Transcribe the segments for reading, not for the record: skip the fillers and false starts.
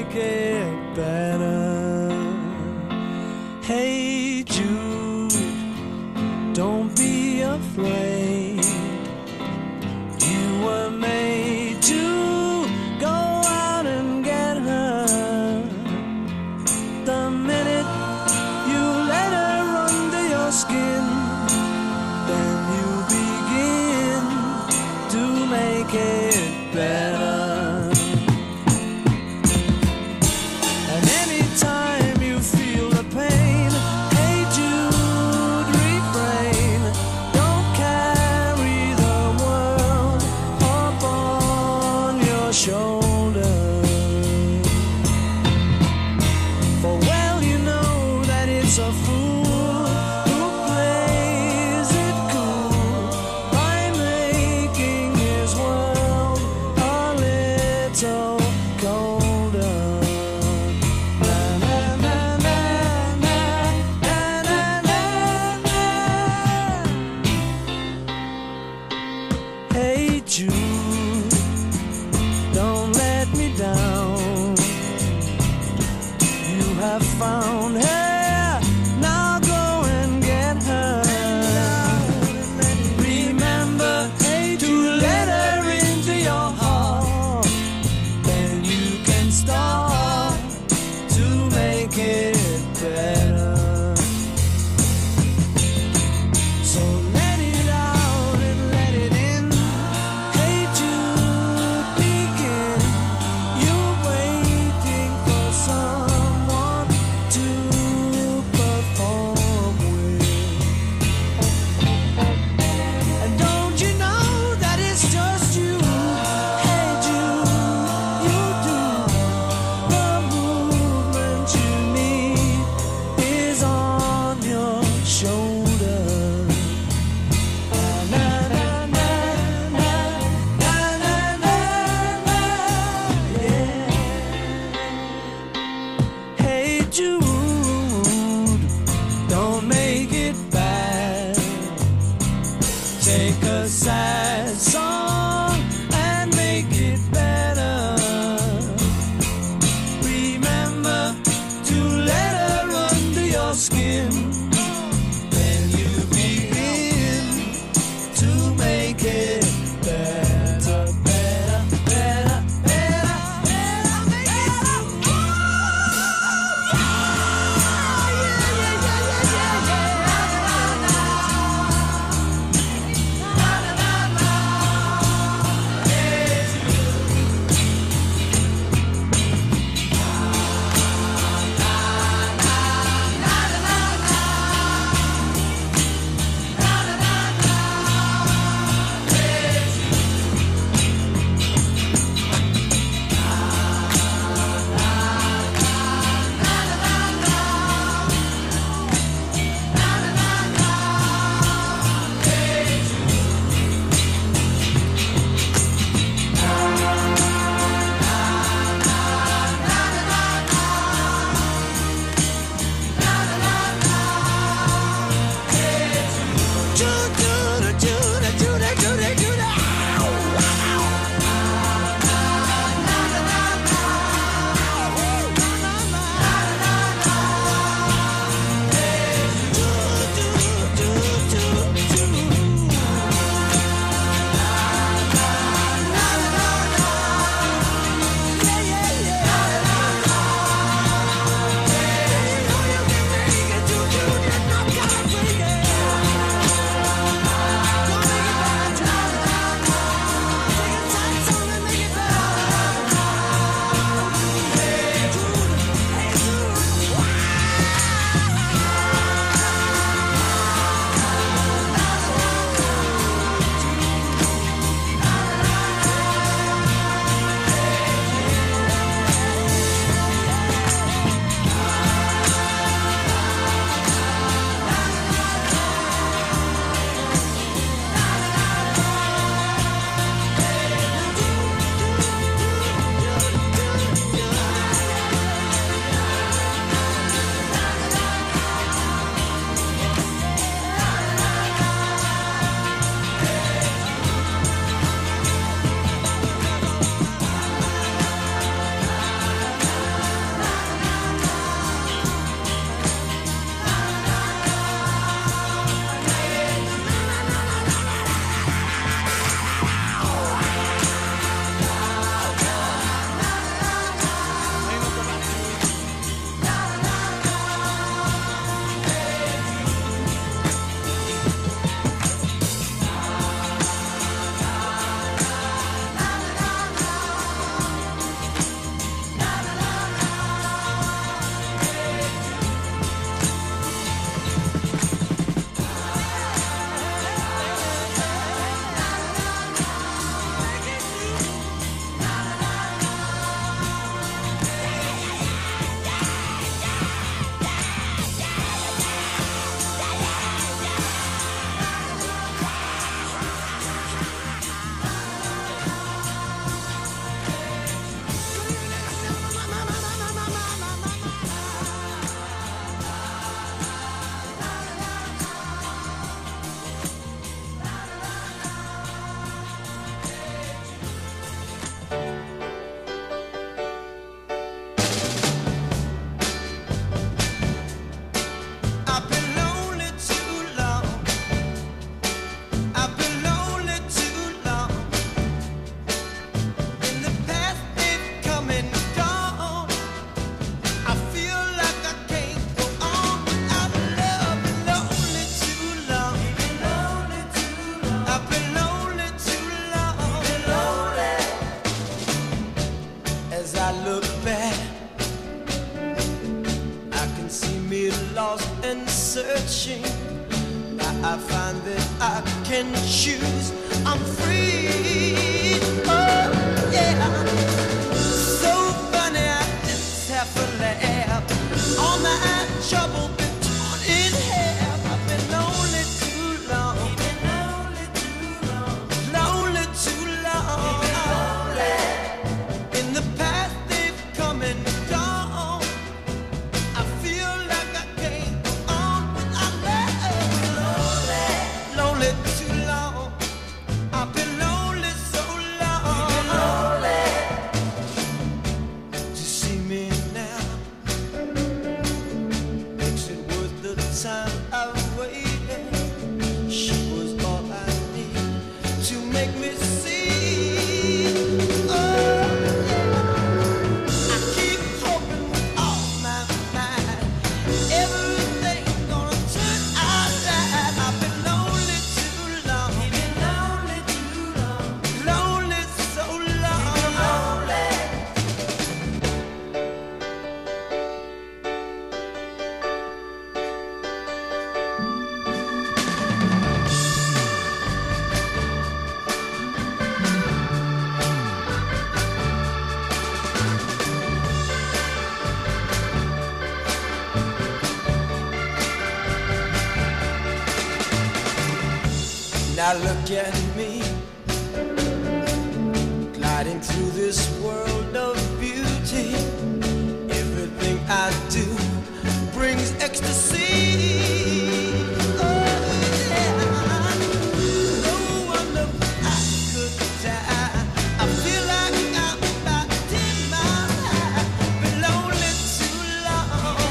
make it better. Hey Jude, don't be afraid. You were made to go out and get her. The minute you let her under your skin, then you begin to make it better. And anytime you feel the pain, hey Jude, refrain. Don't carry the world up on your shoulder. For well you know that it's a fool who plays it cool by making his world a little colder. Na, na, na, na, na, na, na, na. Hey Jude, don't let me down. You have found her, now go and get her. Remember, hey, to let her into your heart, then you can start to make it better. So let it out and let it in. Hey Jude, begin. You're waiting for someone to perform with. And don't you know that it's just you? Hey Jude, you do the movement you need lost and searching. Now I find that I can choose. I'm free. Oh yeah. So funny, I just have to laugh. All my trouble been torn in half. I've been lonely too long. Lonely too long. Lonely too long. In the past they've come and gone. I feel like I can't go on without love. Lonely too long. I've been lonely so long. To see me now makes it worth the time I've waited. She was all I need to make me see. Oh, I keep hoping with all my mind everything's gonna turn out right. I've been lonely too long. Lonely too long. Lonely so long. Now look at me, gliding through this world of beauty. Everything I do brings ecstasy. Oh yeah. No wonder I could die. I feel like I'm about 10 miles high. Been lonely too long.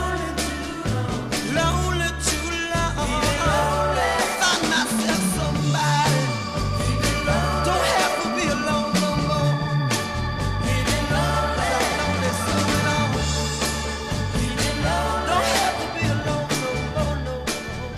Lonely too long. Find myself somebody. Don't have to be alone no more. Lonely so long. Don't have to be alone no more, no more.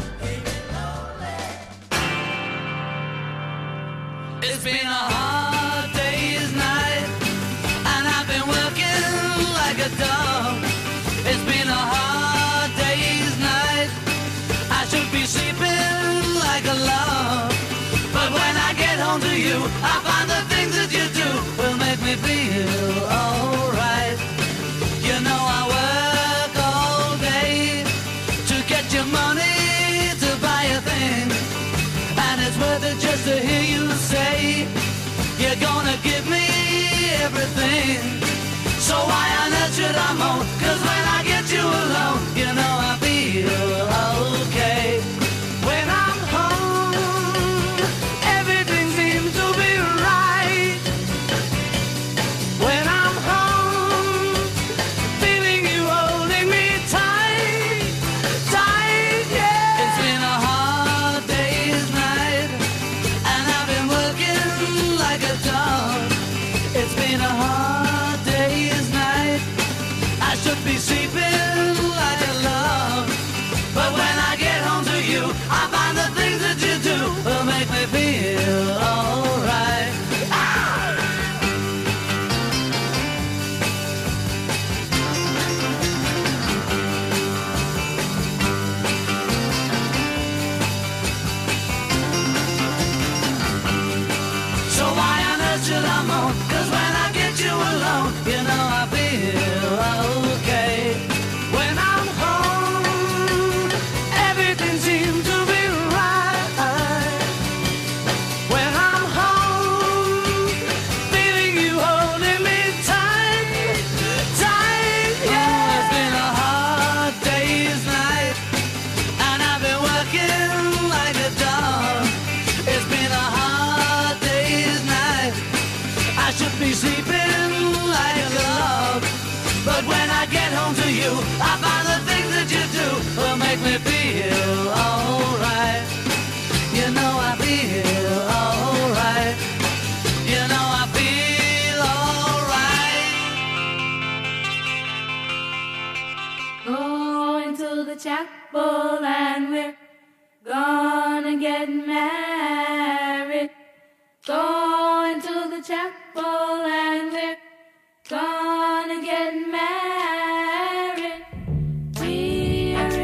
It's been a hard day's night, and I've been working like a dog. It's been a hard day's night. I should be sleeping like a log. But when I get home to you, I find the things that you do will make me feel alright. You know I work all day to get your money to buy a thing. And it's worth it just to hear you say you're gonna give me everything. So why on earth should I moan? 'Cause when I get you alone, you know I feel okay. When I'm home, everything seems to be right. When I'm home, feeling you holding me tight, tight, yeah. It's been a hard day's night, and I've been working like a dog. It's been a hard day's night. I should be sleeping like a log. But when I get home to you, I find the things that you do will make me feel alright. So why on earth should I moan? 'Cause when I get you alone, you know I feel okay. When I'm home, everything seems to be right. When I'm home, feeling you holding me tight, tight, yeah. It's been a hard day's night, and I've been working like a dog. It's been a hard day's night. I should be sleeping like a log. But when I get home to you, I find the things that you do will make me feel alright. You know I feel alright. You know I feel alright. Going to the chapel and we're gonna get married. Going to the chapel and we're gonna get married. We are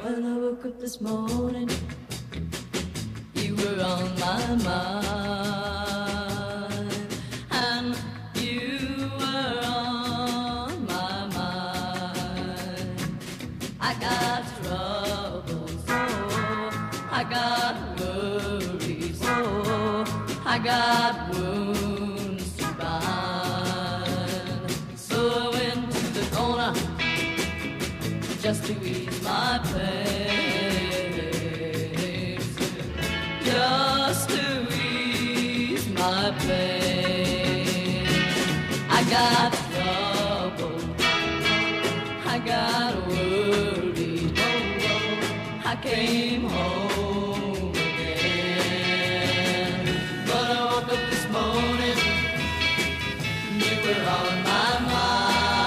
When I woke up this morning, you were on my mind, and you were on my mind. I got troubles, oh, I got worries, oh, I got wounds to bind. So I went to the corner just to ease my pain, just to ease my pain. I got trouble, I got worried, oh, oh, I came home again. But I woke up this morning, you were on my mind.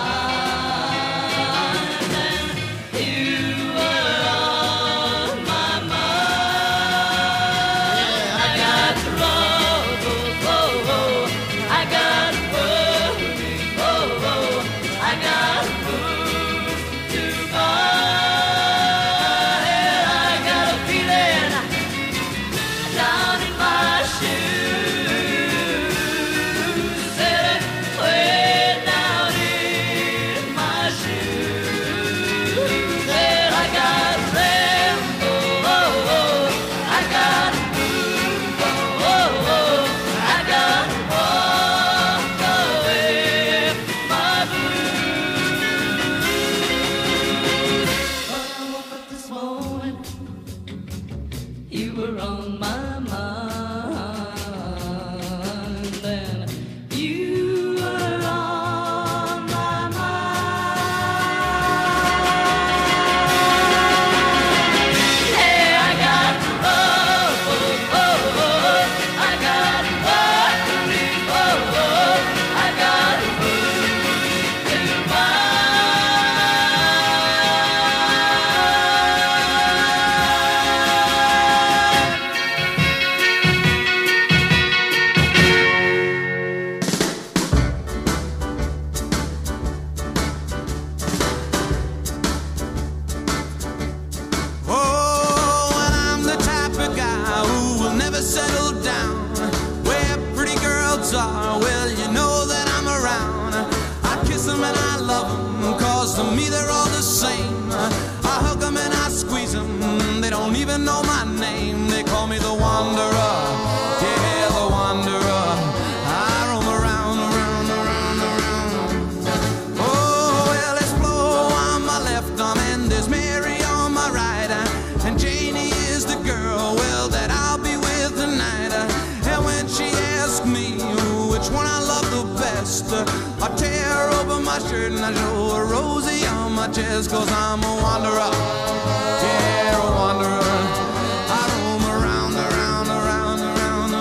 And I show a rosy on my chest, 'cause I'm a wanderer, yeah, a wanderer. I roam around, around, around, around.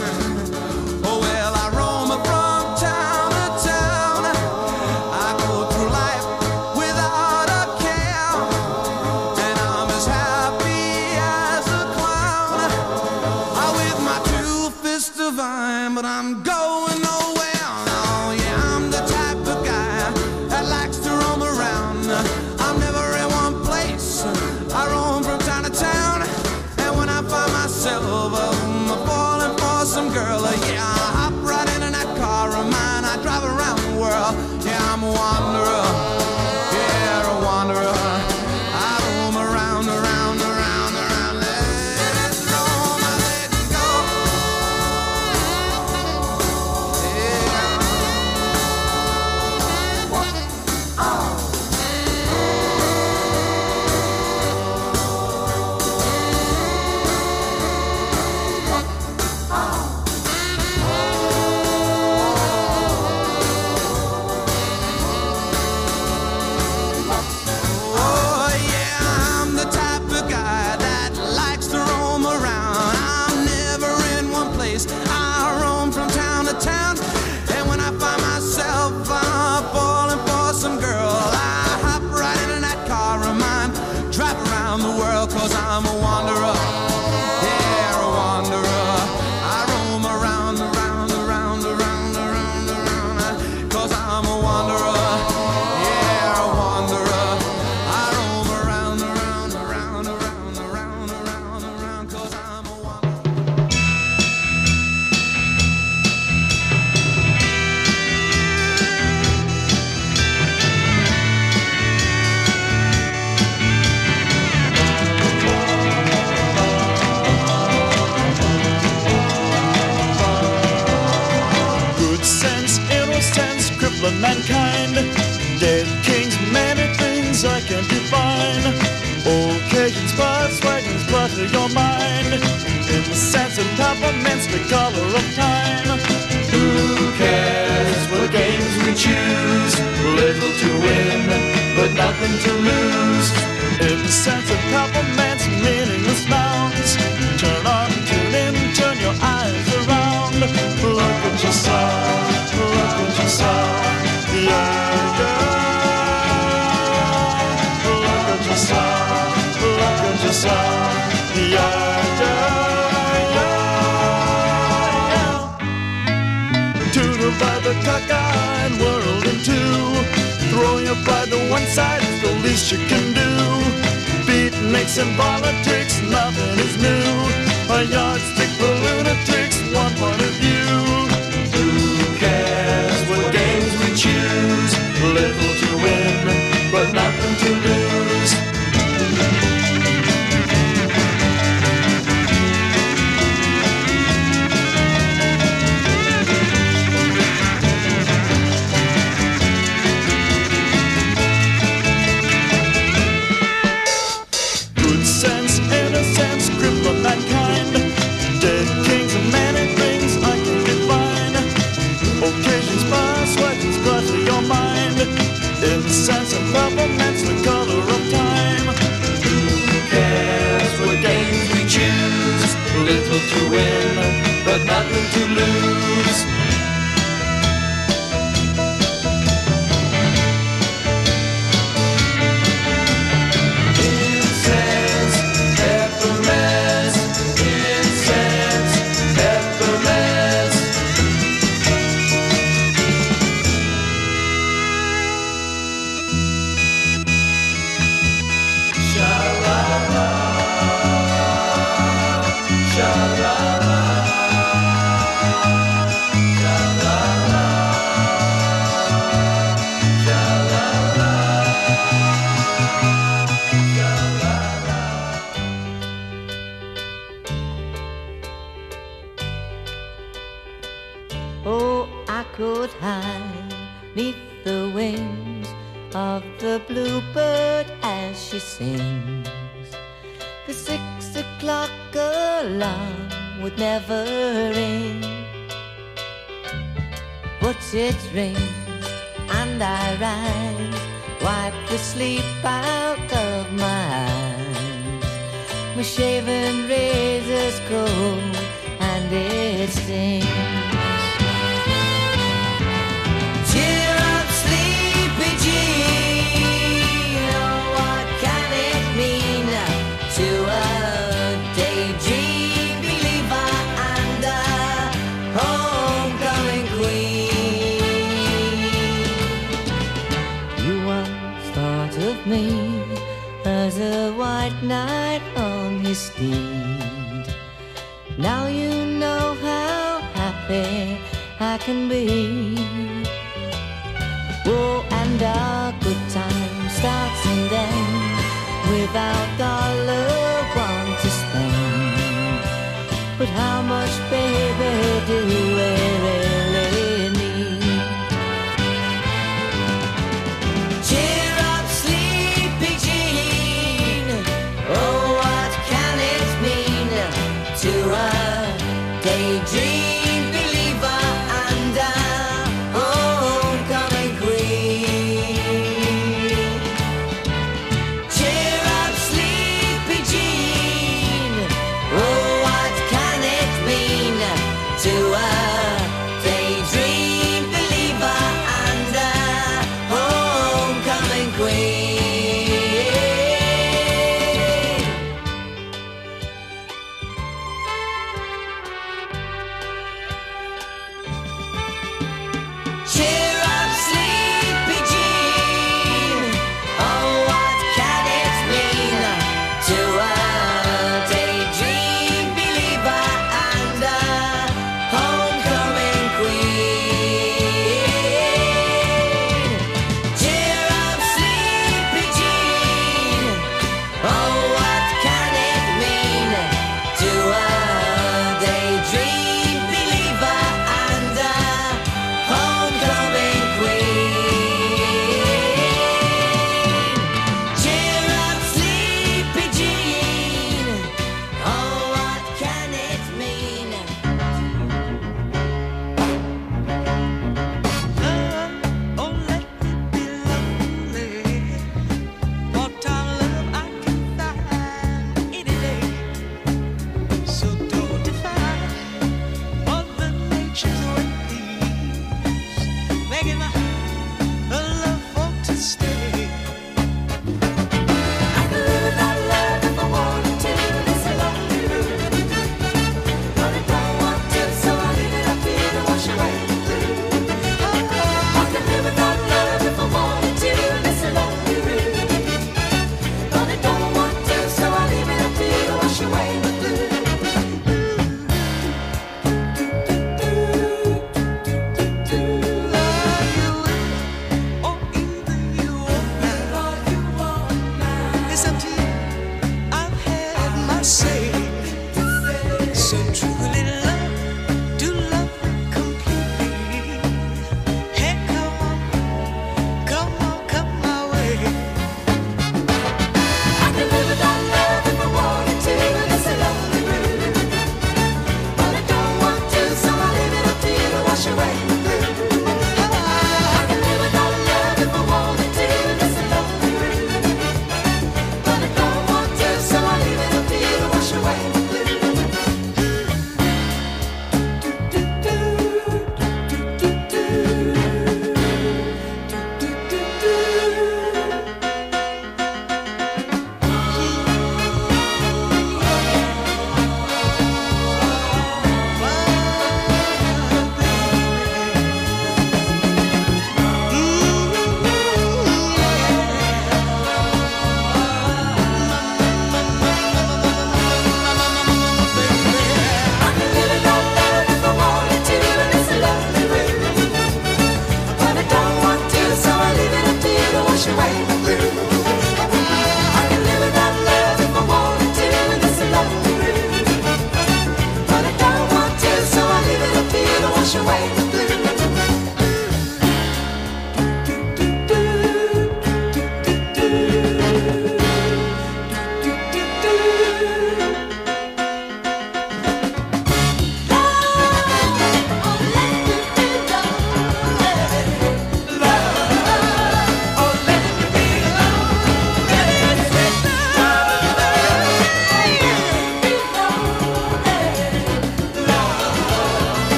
Oh well, I roam from town to town. I go through life without a care, and I'm as happy as a clown. I'm with my two fists divine, but I'm going nowhere. Oh yeah, I'm the type of guy that likes to roam around. I'm never in one place, I roam from town to town. And when I find myself falling for some girl, yeah, I hop right into that car of mine. I drive around the world, yeah, I'm a wanderer, yeah, a wanderer. I roam around, around, around, around. Let it go, let it go, yeah. Oh yeah, I'm the type of guy that likes to roam around. I'm never in one place, I roam from town to town. And when I find myself falling for some girl, I hop right into that car of mine, drive around the world, 'cause I'm a wanderer, yeah, a wanderer. I roam around, around, around, around, around, around, 'cause I'm a wanderer, yeah, a wanderer. I roam around, around, around, the color of time. Who cares what games we choose? Little to win, but nothing to lose. In the sense of compliments, meaningless nouns. Turn on, tune in, turn your eyes around. Look at your song, look at your song. Yeah, yeah. Look at your song, look at your song. Yeah, yeah, yeah. To divide the cockeyed world in two. Throw your pride to one side is the least you can do. Beatniks and politics, nothing is new. A yardstick for lunatics, one point of view. Who cares what games we choose? Little to win, but nothing to lose. Sense of government's the color of time. Who cares what games we choose? Little to win, but nothing to lose. Incense, peppermints, incense, peppermints. Oh, I could hide neath the wings of the bluebird as she sings. The 6 o'clock alarm would never ring, but it rings and I rise, wipe the sleep out of my eyes. My shaven razor's cold and it stings. Cheer up, sleepy Jean. Oh, what can it mean to a daydream believer and a homecoming queen? You once thought of me as a white knight on his steed. Now you know how happy I can be. Oh, and our good time starts and ends without dollar one to spend. But how much, baby, do we really need? Cheer up, sleepy Jean. Oh, what can it mean to a daydream believer and a homecoming queen? Cheer up, sleepy Jean. Oh, what can it mean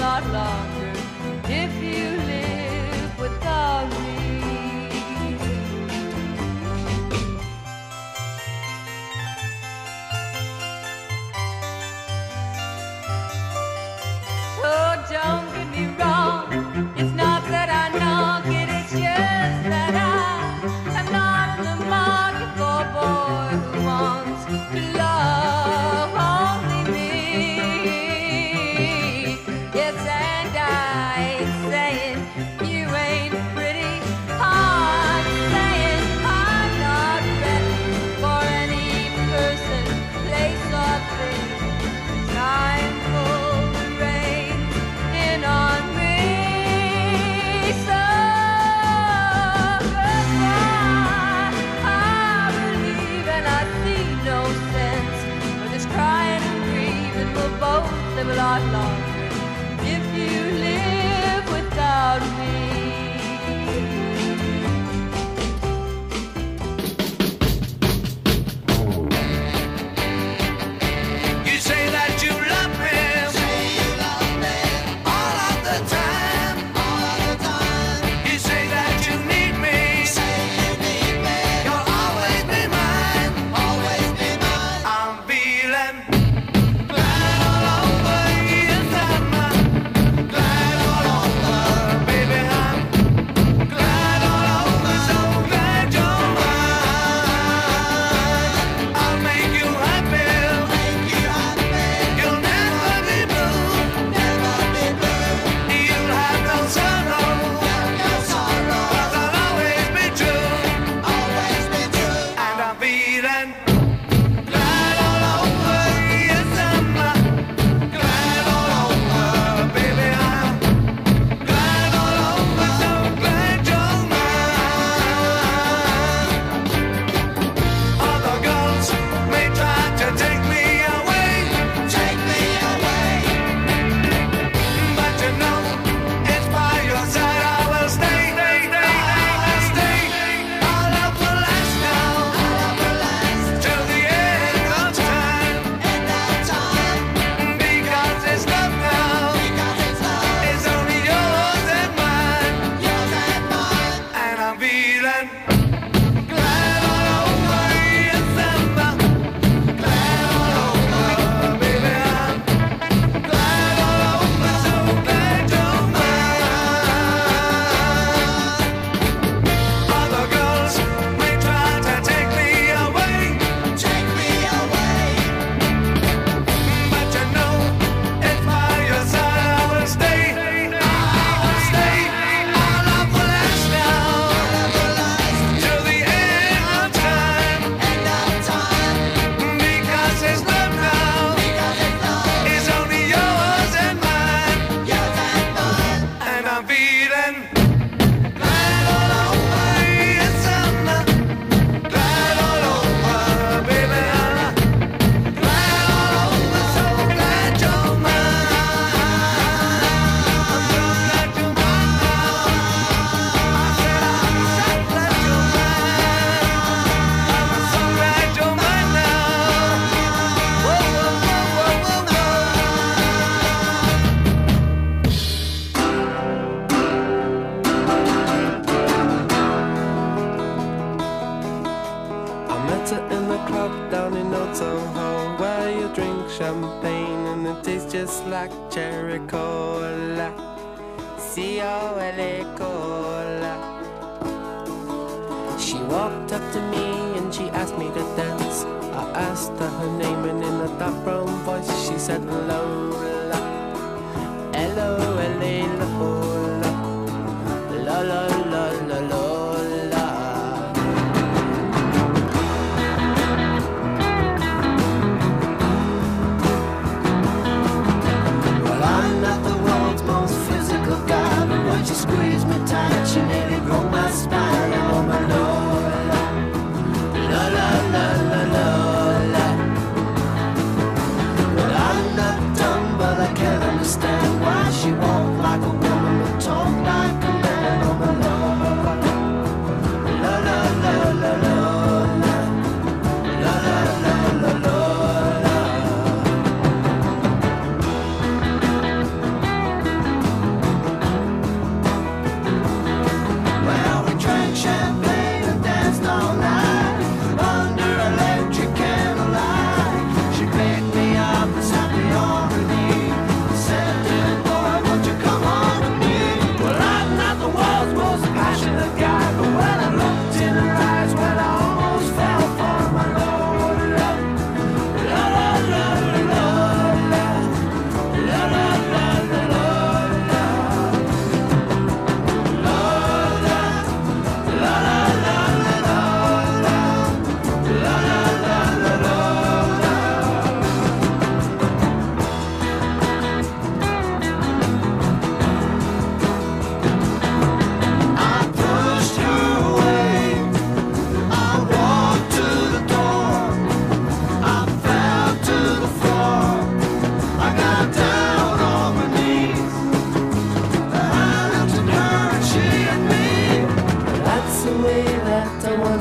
lot longer if you live without me. So don't get me wrong, it's not that I knock it, it's just that I'm not in the market for a boy who wants to love only me. Yes, and I ain't saying you ain't pretty, I'm saying I'm not ready for any person, place or thing. Time for the rain in on me. So goodbye, I believe and I see no sense for this crying and grieving. We'll both live a lot longer if you live without me. You say that you love me, all of the time. You say that you need me, you'll always be mine. I'm feeling glad all over, yes I'm glad all over, baby I'm glad all over, so glad you're mine. I'll make you happy. You'll never be blue. You'll have no sorrow. 'Cause I'll always be true. And I'm feeling glad all over. Yes, I'm glad all over, baby. I'm glad all over, so glad you're mine. Other girls may try to take me away, but you know it's by your side I will stay. Our love will last now, till the end of time. Because it's love now, it's only yours and mine. And I'm feeling glad all over, yes I'm glad all over, baby I'm glad all over, so glad you're mine. Other girls may try to take me away, but you know it's by your side I will stay. Our love will last now, till the end of time. Because it's love now, it's only yours and mine. And I'm feeling glad all over, yes I'm glad all over, baby I'm glad all over, so glad you're mine. I'm so glad you're mine now. I said I'm so glad you're mine. I'm so glad you're mine now. Whoa, whoa, whoa, whoa, whoa, I met her in the club down in Old Soho, where you drink champagne and it tastes just like cherry cola. C-O-L-A cola. She walked up to me and she asked me to dance. I asked her her name and in a dark brown voice she said Lola. L-O-L-A Lola. La la la la Lola. Well, I'm not the world's most physical guy, but when she squeezed me tight, she nearly broke my spine. Oh my Lola, la la la la Lola. Well, I'm not dumb, but I can't understand why she walked like a woman but talk like a man. Oh my Lola, la la la la Lola, la la la la Lola.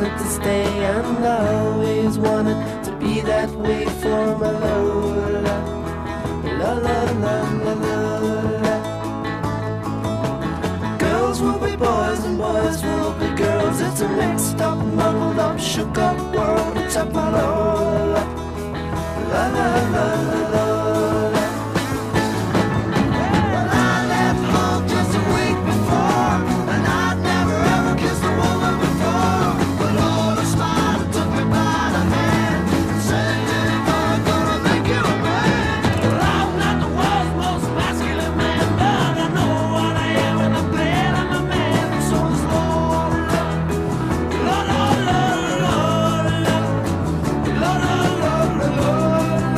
wanted to stay, and I always wanted to be that way for my Lola. La la la la la la. Girls will be boys and boys will be girls. It's a mixed up, muddled up, shook up world. It's up my Lola. La la la la la. Well, I left home just a week before, and I'd never ever kissed a woman before. But Lola smiled and took me by the hand and said, "Little boy, I'm gonna make you a man." Well, I'm not the world's most masculine man, but I know what I am, and I'm glad I'm a man. So is Lola. Lola, Lola, Lola, Lola, Lola, Lola.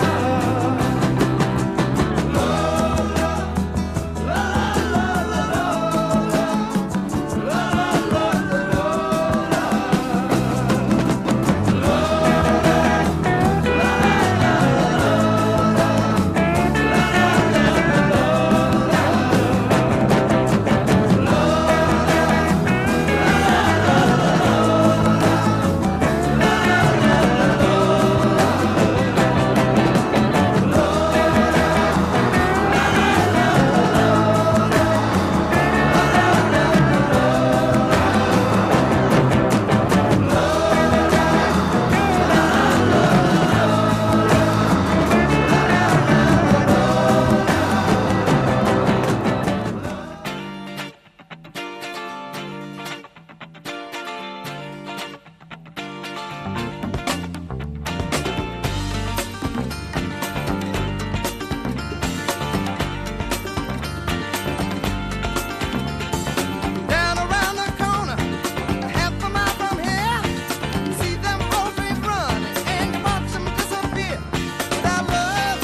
Down around the corner, half a mile from here, see them old trains running, and you watch them disappear. Without love,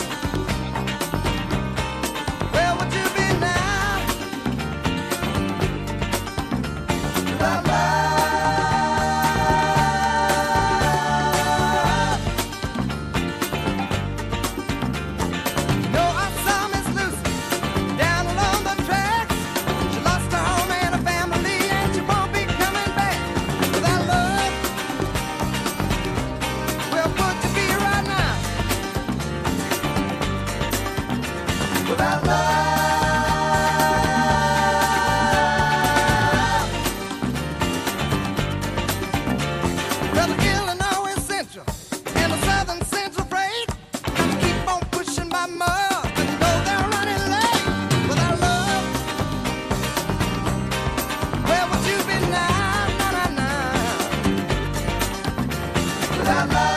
where would you be now? Without love, you know I saw Miss Lucy down along the tracks. She lost her home and her family, and she won't be coming back. Without love, where would you be right now? Without love, well, the Illinois Central and the Southern Central freight keep on pushing my mud, and though they're running late. Without love, where would you be now? Na, na, na. Without love,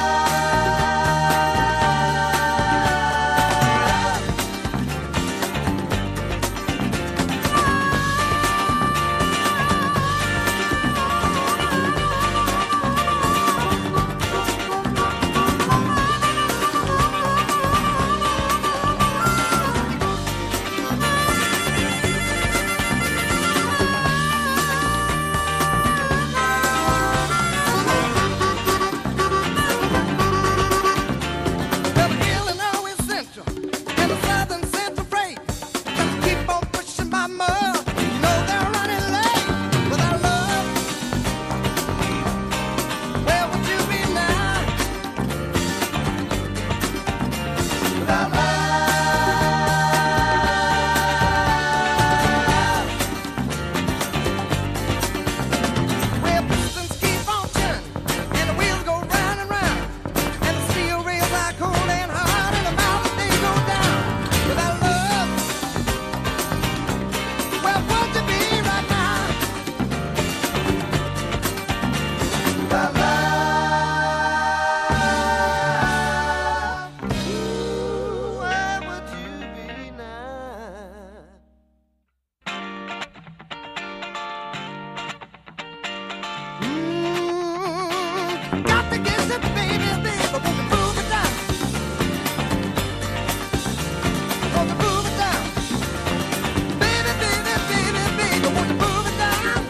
well, the Illinois Central and the Southern Central freight keep on pushing my mud. You know they're running late. Without love, where would you be now? Without love, well, pistons keep on turning, and the wheels go round and round, and the steel rails are cold and hard, and the mountains they go down. Without love, where would you be right now? Without love, ooh, where would you be now? Got to get the baby, baby, won't you move it down? Won't you move it down? Baby, baby, baby, baby, won't you move it down?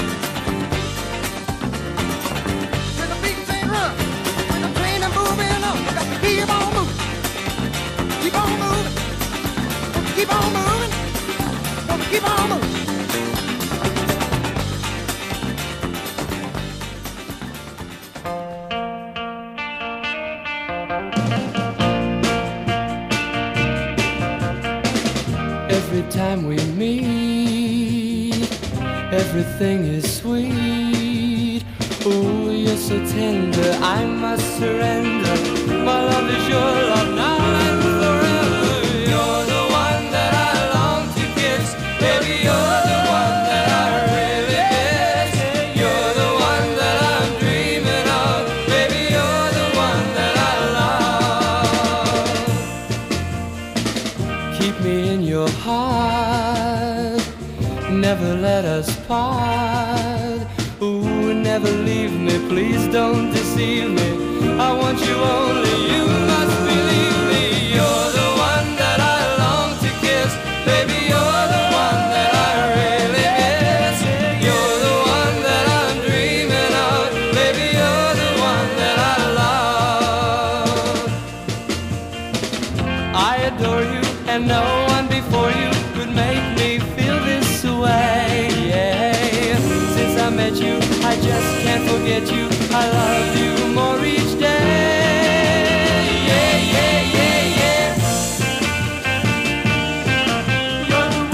When the beat ain't run, when the train is moving on, you got to keep on moving. Keep on moving. Keep on moving. Keep on moving. Every time we meet, everything is sweet. Oh, you're so tender, I must surrender. My love is your love now and forever. You're the one that I long to kiss. Baby, you're the one that I really miss. You're the one that I'm dreaming of. Baby, you're the one that I love. Keep me in your heart, never let us part. Ooh, never leave me, please don't deceive me. I want you only, you must believe me. You're the one that I long to kiss. Baby, you're the one that I really miss. You're the one that I'm dreaming of. Baby, you're the one that I love. I adore you, and no one before you could make me feel this way. Yeah. Since I met you, I just can't forget you. I love you more each day. Yeah, yeah, yeah, yeah. You're the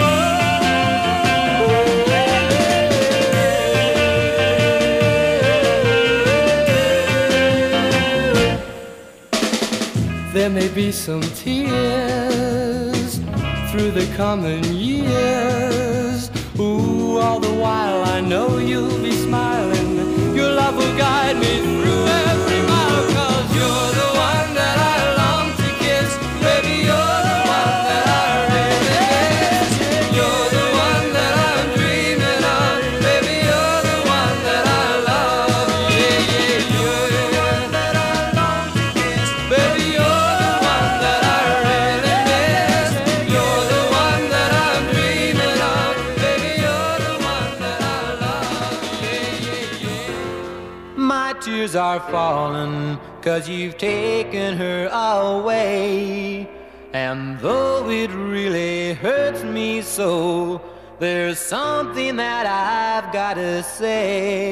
one. There may be some tears through the coming years. Ooh, all the while I know you'll be smiling. Your love will guide me through every mile. 'Cause you're the one that I long to kiss. Baby, you're the one that I really miss. You're the one that I'm dreaming of. Baby, you're the one that I love. Yeah, yeah, you're the one that I long to kiss. Baby, you're the one that I really miss. You're the one that I'm dreaming of. Baby, you're the one that I love. Yeah, yeah, yeah. My tears are falling 'cause you've taken her away. And though it really hurts me so, there's something that I've gotta say.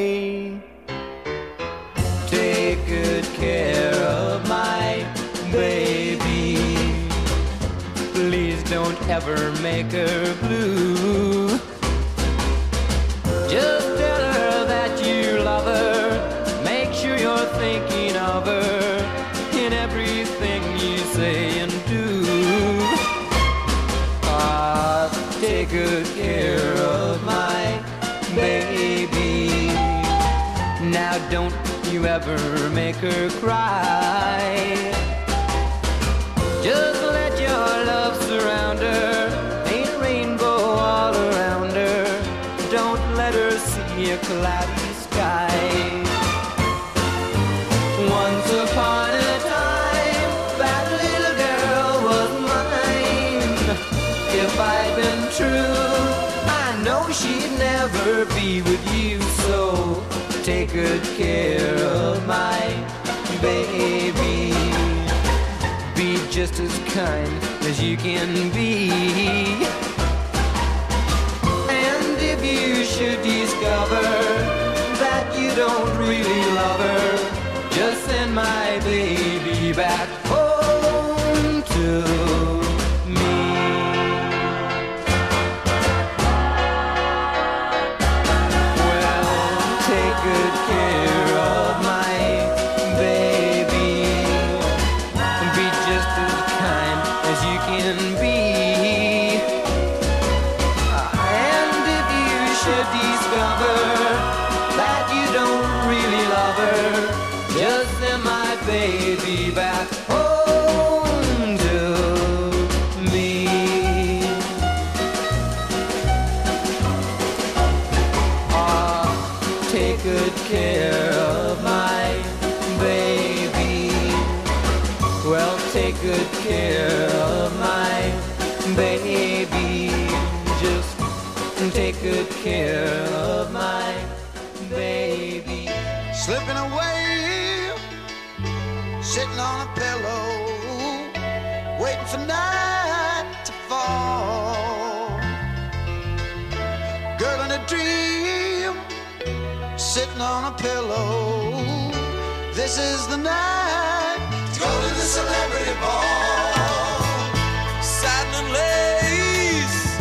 Take good care of my baby. Please don't ever make her blue. Just tell her that you love her. Make sure you're thinking of her in everything you say and do. Take good care of my baby. Now don't you ever make her cry. Just let your love surround her. Paint a rainbow all around her. Don't let her see a cloudy sky. Once upon a time, that little girl was mine. If I'd been true, I know she'd never be with you. So take good care of my baby. Be just as kind as you can be. And if you should discover that you don't really love her, just send my baby back home to me. Well, take good care of my baby. Be just as kind as you can be. And if you should discover that you don't really love her, just send my baby back home to me. Take good care of my baby. Well, take good care of my baby. Just take good care of my baby. Slipping away, sitting on a pillow, waiting for night to fall. Girl in a dream, sitting on a pillow. This is the night to go to the celebrity ball. Satin and lace,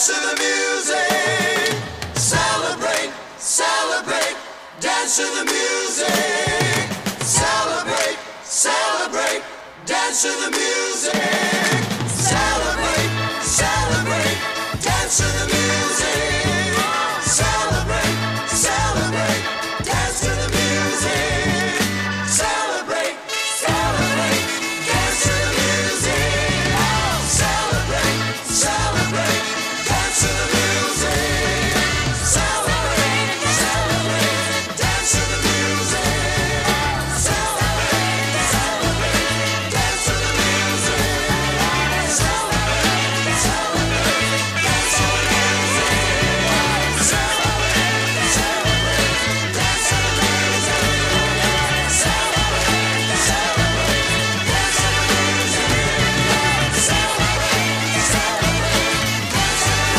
dance to the music. Celebrate, celebrate, dance to the music. Celebrate, celebrate, dance to the music. Celebrate, celebrate, dance to the music. Celebrate, celebrate, dance to the music. Celebrate, celebrate, dance to the music. Celebrate, celebrate, dance to the music. Celebrate, celebrate, dance to the music. Celebrate, celebrate, dance to the music. Celebrate, celebrate, dance to the music. Celebrate, celebrate, dance to the music. Celebrate, celebrate, dance to the music. Celebrate, celebrate, dance to the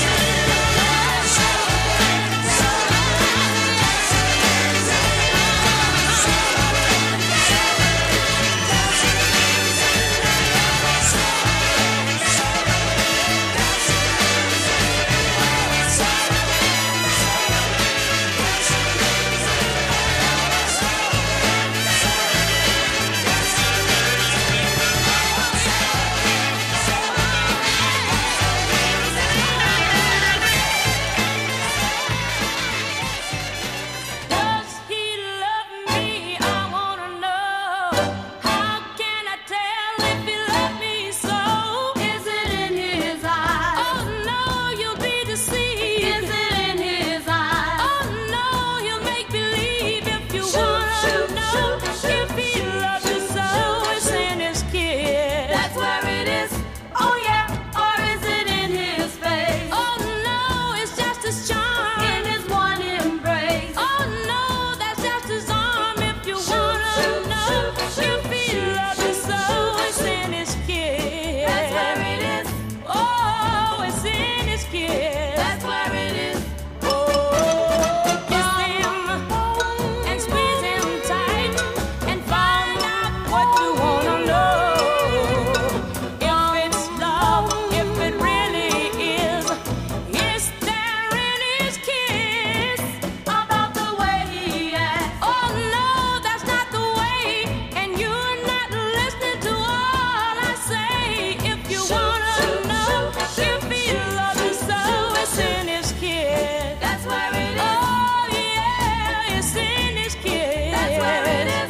Does he love me? I wanna know. How can I tell if he loves me so? Is it in his eyes? Oh no, you'll be deceived. Is it in his eyes? Oh no, he'll make believe if you wanna know. If he loves you so, it's in his kiss. That's where it is. Oh yeah, or is it in his face? Oh no, it's just his charm in his one embrace. Oh no, that's just his arm. If you wanna know, if he loves you so, it's in his kiss. That's where it is. Oh, it's in his kiss. That's where it is. Oh, kiss him and squeeze him tight and find out what you wanna know. If it's love, if it really is there in his kiss about the way he acts? Oh no, that's not the way, and you're not listening to all I say. If you wanna know, if he loves you so, it's in his kiss. That's where it is. Oh yeah, it's in his kiss. That's where it is.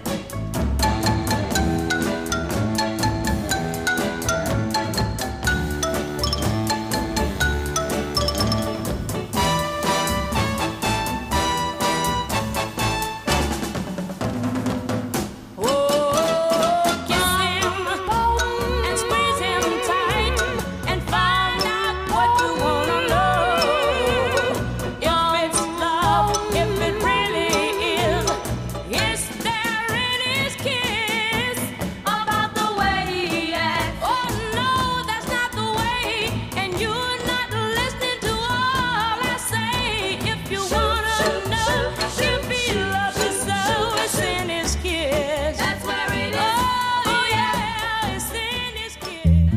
Oh, kiss him and squeeze him tight and find out what you wanna know. If it's love, if it really is there in his kiss about the way he acts? Oh no, that's not the way, and you're not listening to all I say. If you wanna know, if he loves you so, it's in his kiss. That's where it is. Oh yeah, it's in his kiss.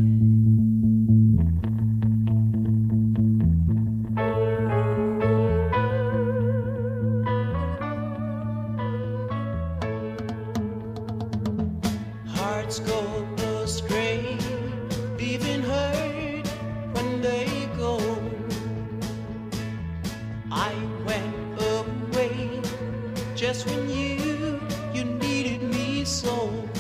Hearts go astray, leaving hurt when they go. I went away just when you needed me so.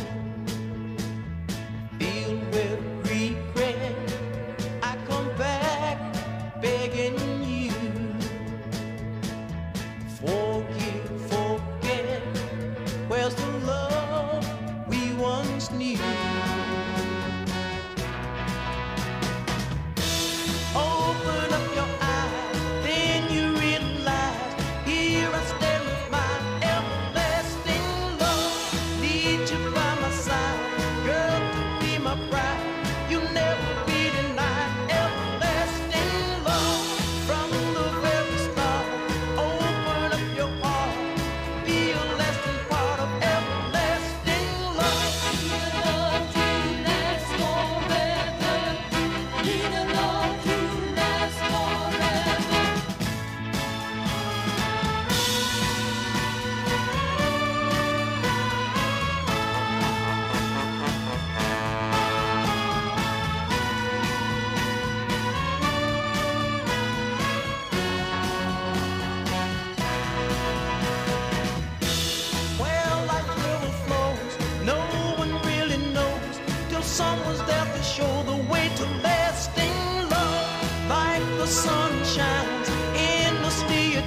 Filled with regret, I come back begging you. Forgive, forget, where's the love we once knew?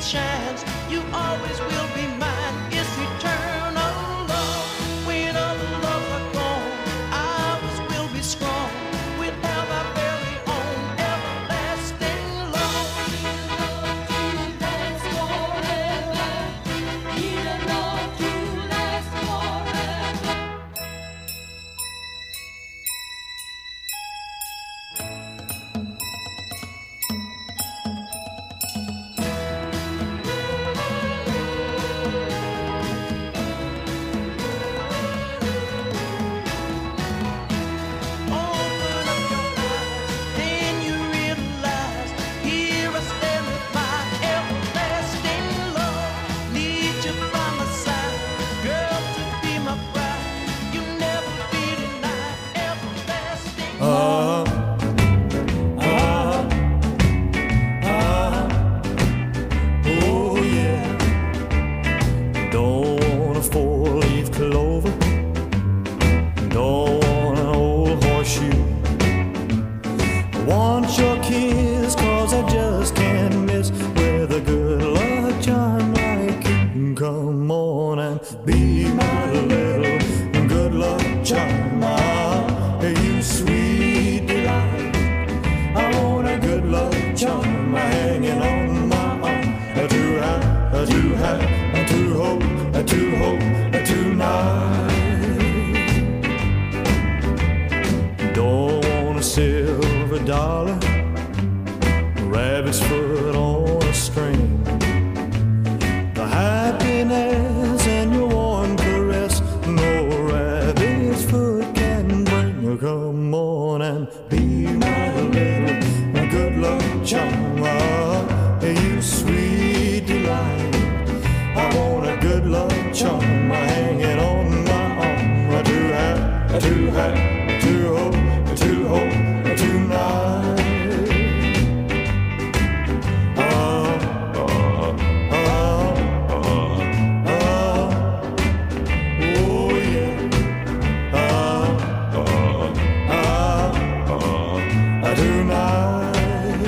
chance. You always will be mine. It's eternal love. When other loves are gone, ours will be strong. We'll have our very own everlasting love. Open up your eyes, then you realize, here I stand with my everlasting love. Need you by my side, girl, to be my bride. You never be denied everlasting love. Oh yeah. Don't want a four-leaf clover. Don't want an old horseshoe. I want your kiss, 'cause I just can't miss with a good luck charm like you. Come on and be my little good luck charm. Ah, you sweet delight. I want a good luck charm hanging on my arm. To have, to hope tonight. Don't want a silver dollar, rabbit's foot on a string. The happiness in your warm caress, no rabbit's foot can bring. Come on and be my little good luck charm. Ah, you sweet delight. I want a good luck charm hanging on my arm. To have, to hope tonight. Oh yeah. Tonight.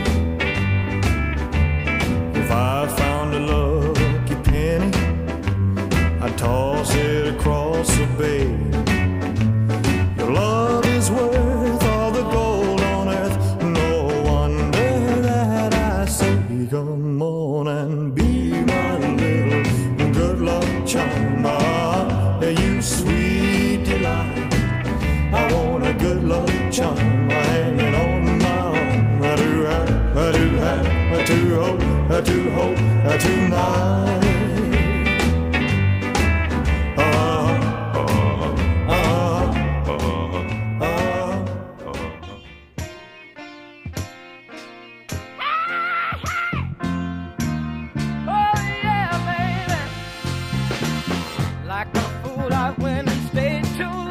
If I found a lucky penny, I'd toss it across the bay. Your love is worth all the gold on earth. No wonder that I say, come on and be my little good luck charm. Ah, you sweet delight. I want a good luck charm hanging on my arm. To hope tonight. Oh yeah, baby. Like a fool, I went and stayed too